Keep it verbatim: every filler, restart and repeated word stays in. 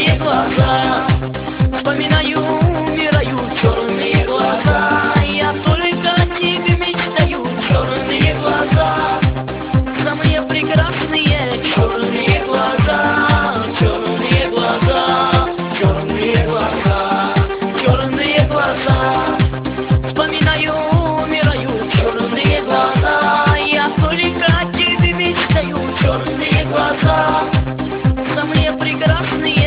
черные глаза. Вспоминаю, умирают черные глаза. Я только о тебе мечтаю, черные глаза. Самые прекрасные черные глаза, черные глаза, черные глаза, черные глаза. Вспоминаю, умирают черные глаза. Я только о тебе мечтаю, черные глаза. Самые прекрасные